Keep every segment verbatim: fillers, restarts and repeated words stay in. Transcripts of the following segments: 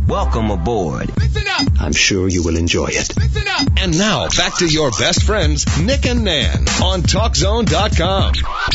Welcome aboard. Listen up. I'm sure you will enjoy it. Listen up. And now, back to your best friends, Nick and Nan, on Talk Zone dot com.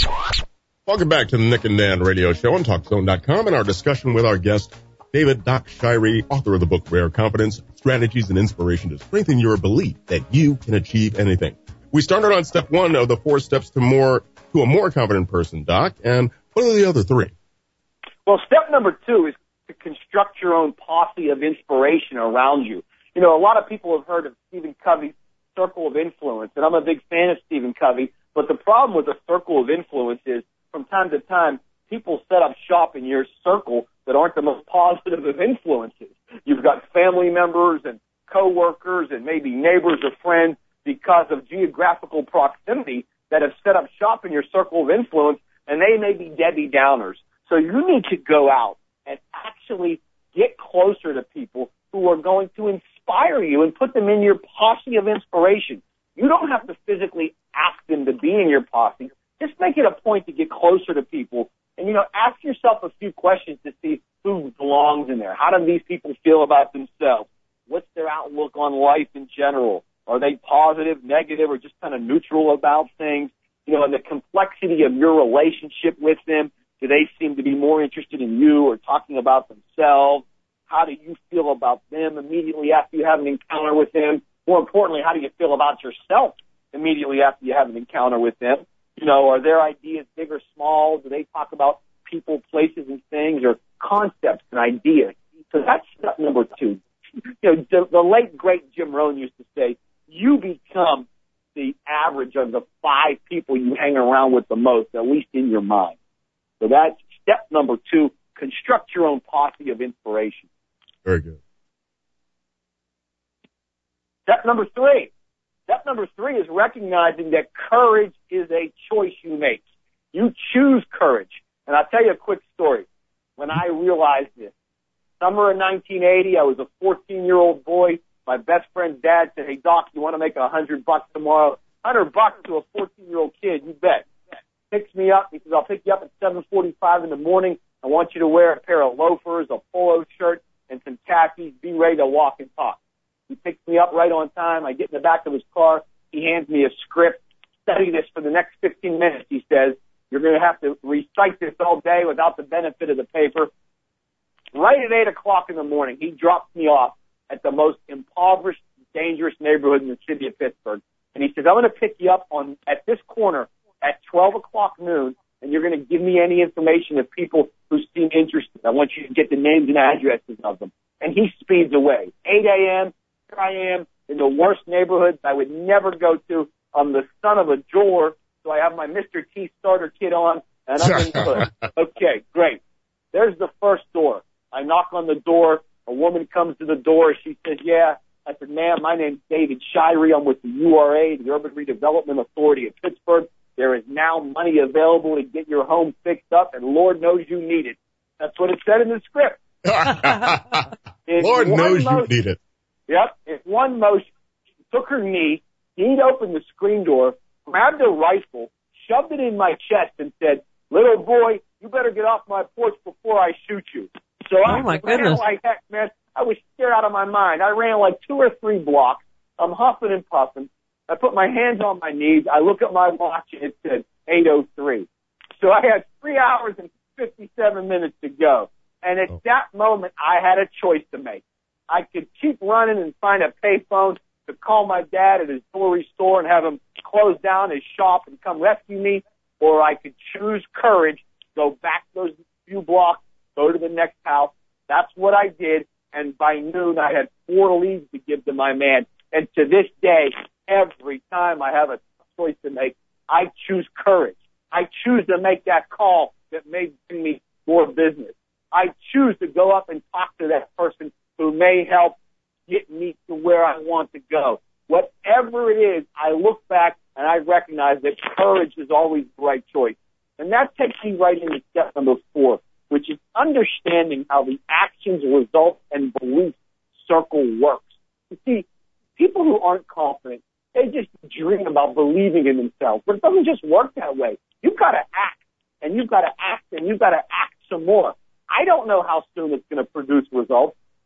Welcome back to the Nick and Nan radio show on Talk Zone dot com and our discussion with our guest, David Doc Shirey, author of the book Rare Confidence, Strategies and Inspiration to Strengthen Your Belief that You Can Achieve Anything. We started on step one of the four steps to more to a more confident person, Doc, and what are the other three? Well, step number two is to construct your own posse of inspiration around you. You know, a lot of people have heard of Stephen Covey's circle of influence, and I'm a big fan of Stephen Covey, but the problem with the circle of influence is from time to time, people set up shop in your circle that aren't the most positive of influences. You've got family members and coworkers and maybe neighbors or friends because of geographical proximity that have set up shop in your circle of influence, and they may be Debbie Downers. So you need to go out and actually get closer to people who are going to inspire you and put them in your posse of inspiration. You don't have to physically ask them to be in your posse. Just make it a point to get closer to people and, you know, ask yourself a few questions to see who belongs in there. How do these people feel about themselves? What's their outlook on life in general? Are they positive, negative, or just kind of neutral about things? You know, and the complexity of your relationship with them. Do they seem to be more interested in you or talking about themselves? How do you feel about them immediately after you have an encounter with them? More importantly, how do you feel about yourself immediately after you have an encounter with them? You know, are their ideas big or small? Do they talk about people, places, and things, or concepts and ideas? So that's step number two. You know, the, the late, great Jim Rohn used to say, you become the average of the five people you hang around with the most, at least in your mind. So that's step number two, construct your own posse of inspiration. Very good. Step number three. Step number three is recognizing that courage is a choice you make. You choose courage. And I'll tell you a quick story. When I realized this, summer of nineteen eighty, I was a fourteen-year-old boy. My best friend's dad said, hey, Doc, you want to make a hundred bucks tomorrow? Hundred bucks to a fourteen-year-old kid, you bet. Picks me up. He says, I'll pick you up at seven forty-five in the morning. I want you to wear a pair of loafers, a polo shirt, and some khakis. Be ready to walk and talk. He picks me up right on time. I get in the back of his car. He hands me a script. Study this for the next fifteen minutes, he says. You're going to have to recite this all day without the benefit of the paper. Right at eight o'clock in the morning, he drops me off at the most impoverished, dangerous neighborhood in the city of Pittsburgh. And he says, I'm going to pick you up on at this corner at twelve o'clock noon, and you're going to give me any information of people who seem interested. I want you to get the names and addresses of them. And he speeds away. eight a.m., here I am in the worst neighborhoods I would never go to. I'm the son of a jeweler, so I have my Mister T starter kit on, and I'm in the hood. Okay, great. There's the first door. I knock on the door. A woman comes to the door. She says, yeah. I said, ma'am, my name's David Shirey. I'm with the U R A, the Urban Redevelopment Authority of Pittsburgh. There is now money available to get your home fixed up, and Lord knows you need it. That's what it said in the script. Lord knows motion, you need it. Yep. In one motion, she took her knee, kneed open the screen door, grabbed a rifle, shoved it in my chest, and said, little boy, you better get off my porch before I shoot you. So oh I my ran goodness. like heck, man. I was scared out of my mind. I ran like two or three blocks. I'm huffing and puffing. I put my hands on my knees. I look at my watch, and it said eight oh three. So I had three hours and fifty-seven minutes to go. And at oh. that moment, I had a choice to make. I could keep running and find a payphone to call my dad at his jewelry store and have him close down his shop and come rescue me, or I could choose courage, go back those few blocks, go to the next house. That's what I did. And by noon, I had four leads to give to my man. And to this day, every time I have a choice to make, I choose courage. I choose to make that call that may bring me more business. I choose to go up and talk to that person who may help get me to where I want to go. Whatever it is, I look back and I recognize that courage is always the right choice. And that takes me right into step number four, which is understanding how the actions, results, and beliefs circle works. You see, people who aren't confident, they just dream about believing in themselves. But it doesn't just work that way. You've got to act, and you've got to act, and you've got to act some more. I don't know how soon it's going to produce results.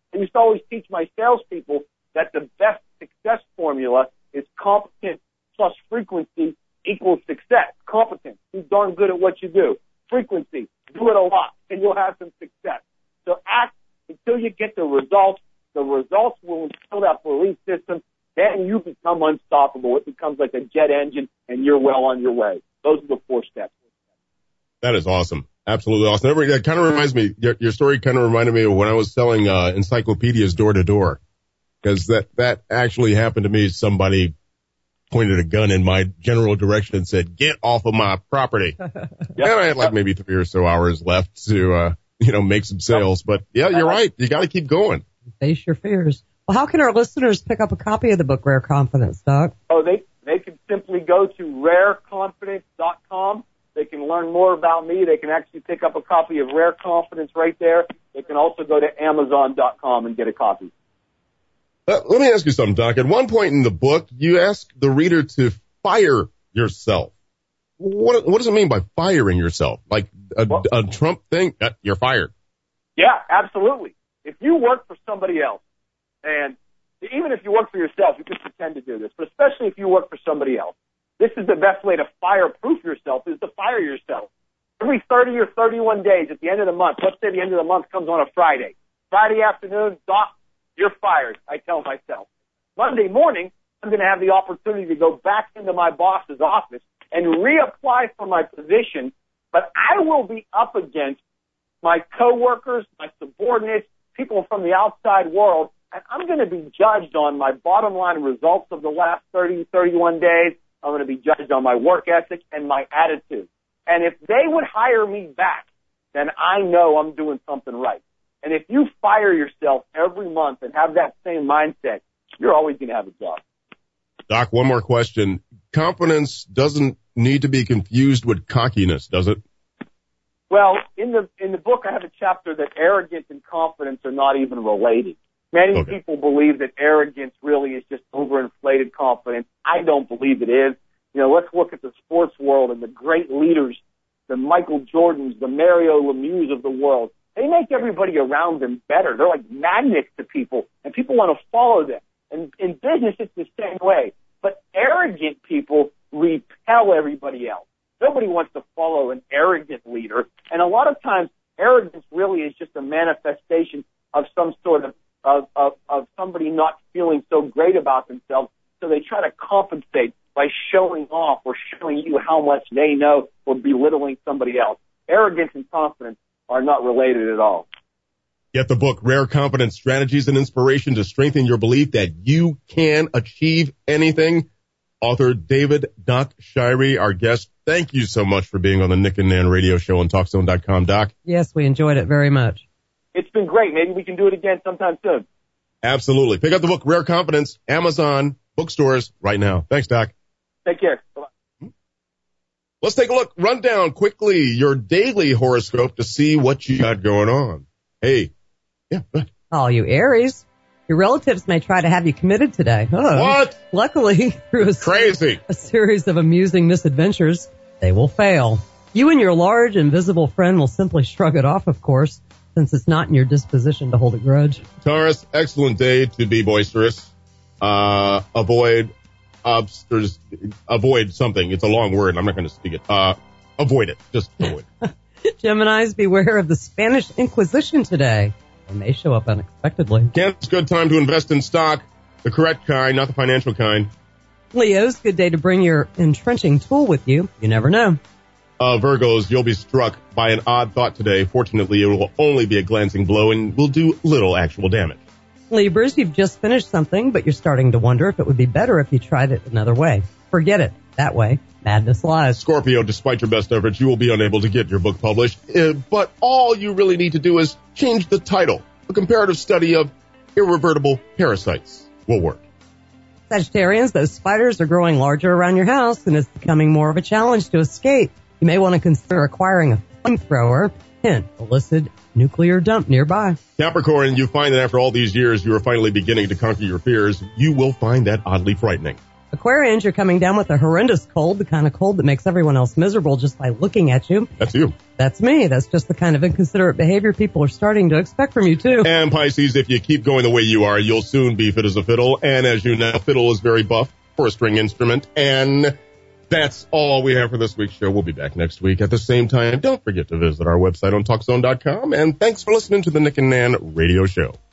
I used to always teach my salespeople that the best success formula is competence plus frequency equals success. Competence, be darn good at what you do. Frequency, do it a lot, and you'll have some success. So act until you get the results. The results will instill that belief system. Then you become unstoppable. It becomes like a jet engine, and you're well on your way. Those are the four steps. That is awesome. Absolutely awesome. That kind of reminds me, your, your story kind of reminded me of when I was selling uh, encyclopedias door to door. Because that, that actually happened to me. Somebody pointed a gun in my general direction and said, get off of my property. Yep. And I had like maybe three or so hours left to, uh, you know, make some sales. But yeah, you're right. You got to keep going. Face your fears. Well, how can our listeners pick up a copy of the book, Rare Confidence, Doc? Oh, they, they can simply go to rare confidence dot com. They can learn more about me. They can actually pick up a copy of Rare Confidence right there. They can also go to amazon dot com and get a copy. Uh, let me ask you something, Doc. At one point in the book, you ask the reader to fire yourself. What, what does it mean by firing yourself? Like a, well, a Trump thing? Uh, you're fired. Yeah, absolutely. If you work for somebody else, and even if you work for yourself, you can pretend to do this, but especially if you work for somebody else, this is the best way to fire-proof yourself, is to fire yourself. Every thirty or thirty-one days at the end of the month, let's say the end of the month comes on a Friday. Friday afternoon, Doc, you're fired, I tell myself. Monday morning, I'm going to have the opportunity to go back into my boss's office and reapply for my position, but I will be up against my coworkers, my subordinates, people from the outside world, and I'm going to be judged on my bottom line results of the last thirty, thirty-one days. I'm going to be judged on my work ethic and my attitude. And if they would hire me back, then I know I'm doing something right. And if you fire yourself every month and have that same mindset, you're always going to have a job. Doc, one more question. Confidence doesn't need to be confused with cockiness, does it? Well, in the in the book, I have a chapter that arrogance and confidence are not even related. Many okay. people believe that arrogance really is just overinflated confidence. I don't believe it is. You know, let's look at the sports world and the great leaders, the Michael Jordans, the Mario Lemieux of the world. They make everybody around them better. They're like magnets to people, and people want to follow them. And in business, it's the same way. But arrogant people repel everybody else. Nobody wants to follow an arrogant leader. And a lot of times, arrogance really is just a manifestation of some sort of Of, of, of somebody not feeling so great about themselves, so they try to compensate by showing off or showing you how much they know or belittling somebody else. Arrogance and confidence are not related at all. Get the book, Rare Confidence, Strategies and Inspiration to Strengthen Your Belief That You Can Achieve Anything. Author David Doc Shirey, our guest. Thank you so much for being on the Nick and Nan radio show on Talk Zone dot com, Doc. Yes, we enjoyed it very much. It's been great. Maybe we can do it again sometime soon. Absolutely. Pick up the book, Rare Confidence, Amazon, bookstores right now. Thanks, Doc. Take care. Bye-bye. Let's take a look. Run down quickly your daily horoscope to see what you got going on. Hey. Yeah. Good. All you Aries, your relatives may try to have you committed today. Oh, what? Luckily, through a, Crazy. a series of amusing misadventures, they will fail. You and your large, invisible friend will simply shrug it off, of course, since it's not in your disposition to hold a grudge. Taurus, excellent day to be boisterous. Uh, avoid, obsters, avoid something. It's a long word. I'm not going to speak it. Uh, avoid it. Just avoid it. Geminis, beware of the Spanish Inquisition today. They may show up unexpectedly. Cancer's good time to invest in stock. The correct kind, not the financial kind. Leos, good day to bring your entrenching tool with you. You never know. Uh, Virgos, you'll be struck by an odd thought today. Fortunately, it will only be a glancing blow and will do little actual damage. Libras, you've just finished something, but you're starting to wonder if it would be better if you tried it another way. Forget it. That way, madness lies. Scorpio, despite your best efforts, you will be unable to get your book published. Uh, but all you really need to do is change the title. A comparative study of irrevertible parasites will work. Sagittarians, those spiders are growing larger around your house, and it's becoming more of a challenge to escape. You may want to consider acquiring a flamethrower. Hint, illicit nuclear dump nearby. Capricorn, you find that after all these years, you are finally beginning to conquer your fears. You will find that oddly frightening. Aquarians, you're coming down with a horrendous cold, the kind of cold that makes everyone else miserable just by looking at you. That's you. That's me. That's just the kind of inconsiderate behavior people are starting to expect from you, too. And Pisces, if you keep going the way you are, you'll soon be fit as a fiddle. And as you know, fiddle is very buff for a string instrument. And that's all we have for this week's show. We'll be back next week at the same time. Don't forget to visit our website on talk zone dot com. And thanks for listening to the Nick and Nan Radio Show.